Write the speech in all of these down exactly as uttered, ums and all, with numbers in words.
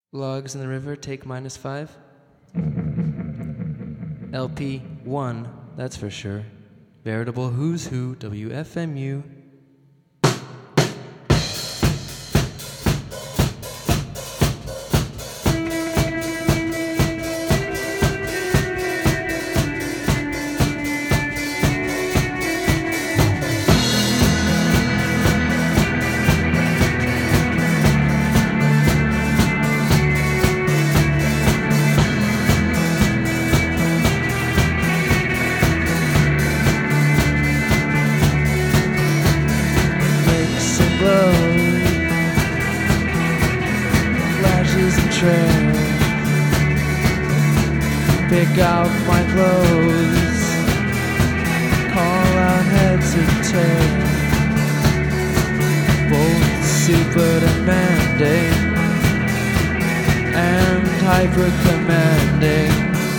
Logs in the river, take minus five. L P one, that's for sure. Veritable who's who, W F M U. Flashes and trails, pick out my clothes, call out heads and tails, both super demanding and hyper commanding.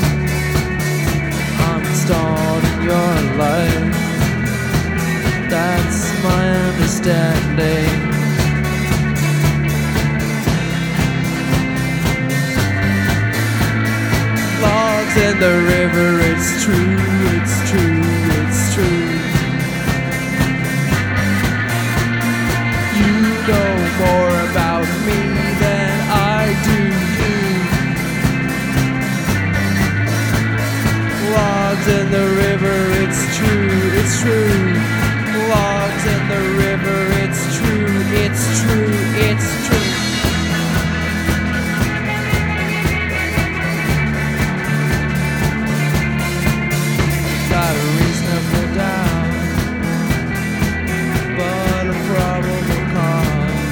I'm installed in your life, that's my understanding. Logs in the river, it's true, it's true, it's true. You know more about me than I do you. Logs in the river, it's true, it's true. Logs in the river, it's true, it's true, it's true. Got a reasonable doubt, but a probable cause.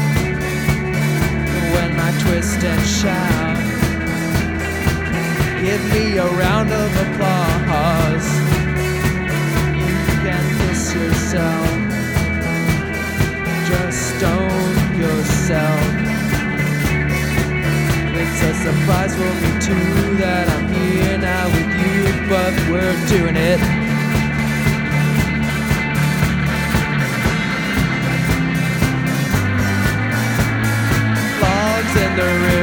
When I twist and shout, give me a round of applause. You can kiss yourself, just stone yourself. It's a surprise for me too that I'm here now with you, but we're doing it. Logs in the river.